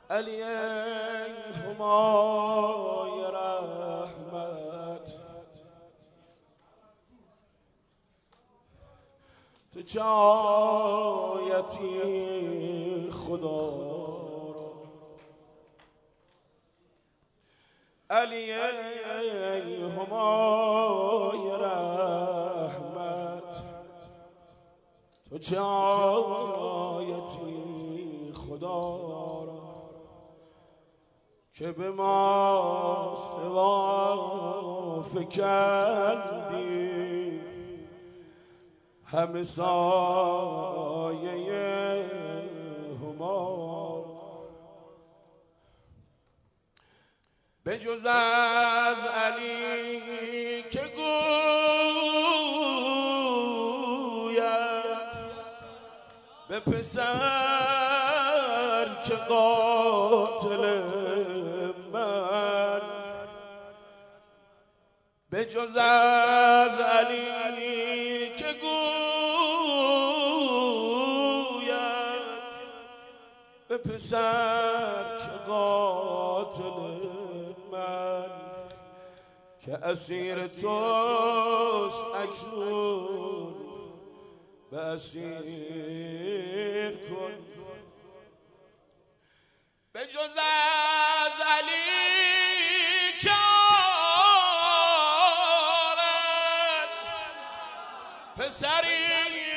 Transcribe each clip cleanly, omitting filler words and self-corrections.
علی همای رحمت، تو جایتی خدا را. علی همای رحمت، تو جایتی خدا را، که به ما سوا فکندی همه سایه هما. به جز از علی که گوید به پسر که قاتل من، به جز از علی که گوید به پسر که قاتل من، که اسیر توست اکنون به اسیر کن. به جز از علی که آرد پسری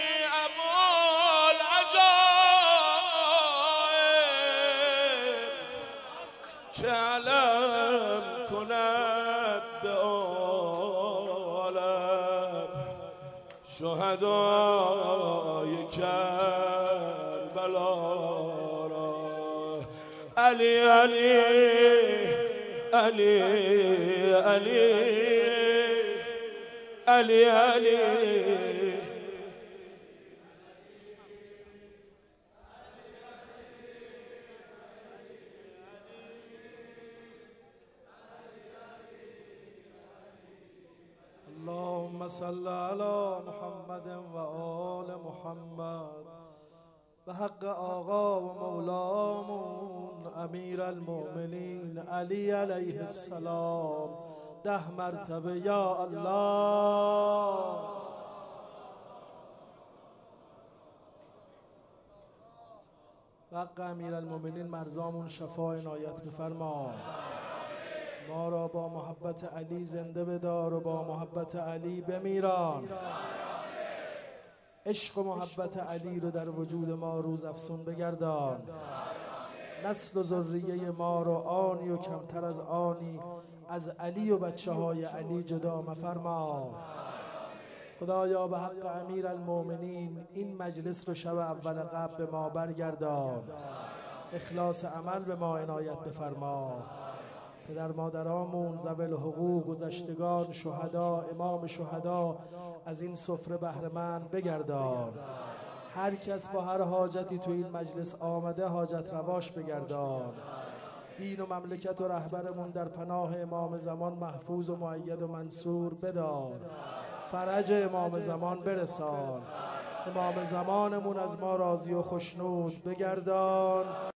ابوالعجایب، که علم کند به عالم شهدای کربلا را. علی علی علی علی علی علی اللهم صل على محمد و آل محمد به حق آقا و مولامون امیر المؤمنین علی علیه السلام 10 مرتبه یا الله. به حق امیر المؤمنین مرزامون شفا عنایت بفرما. ما را با محبت علی زنده بدار و با محبت علی بمیران. عشق و محبت علی رو در وجود ما روز افسون بگردان. نسل و ذریه ما رو آنی و کمتر از آنی از علی و بچه های علی جدا مفرما. خدایا به حق امیر المؤمنین این مجلس رو شب اول قبل به ما برگردان. اخلاص عمل به ما عنایت بفرما. پدر مادرامون ذوی الحقوق گذشتگان شهدا امام شهدا از این سفره بهره مند بگردان. هر کس با هر حاجتی تو این مجلس آمده حاجت رواش بگردان. دین و مملکت و رهبرمون در پناه امام زمان محفوظ و مؤید و منصور بدار. فرج امام زمان برسان. امام زمانمون از ما راضی و خشنود بگردان.